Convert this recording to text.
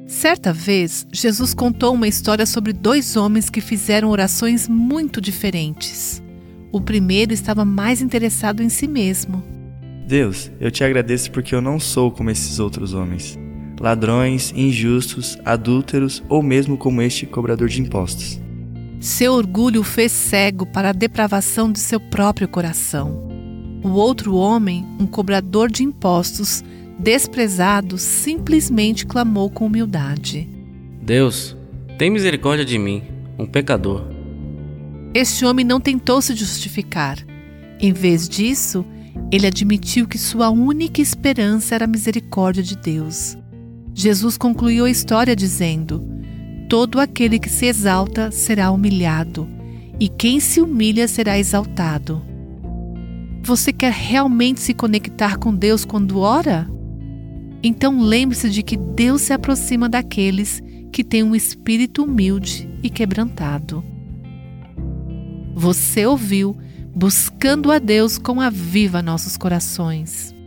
Certa vez, Jesus contou uma história sobre dois homens que fizeram orações muito diferentes. O primeiro estava mais interessado em si mesmo. Deus, eu te agradeço porque eu não sou como esses outros homens. Ladrões, injustos, adúlteros ou mesmo como este cobrador de impostos. Seu orgulho o fez cego para a depravação de seu próprio coração. O outro homem, um cobrador de impostos, desprezado, simplesmente clamou com humildade: Deus, tem misericórdia de mim, um pecador. Este homem não tentou se justificar. Em vez disso, ele admitiu que sua única esperança era a misericórdia de Deus. Jesus concluiu a história dizendo: todo aquele que se exalta será humilhado, e quem se humilha será exaltado. Você quer realmente se conectar com Deus quando ora? Então lembre-se de que Deus se aproxima daqueles que têm um espírito humilde e quebrantado. Você ouviu Buscando a Deus com Aviva Nossos Corações.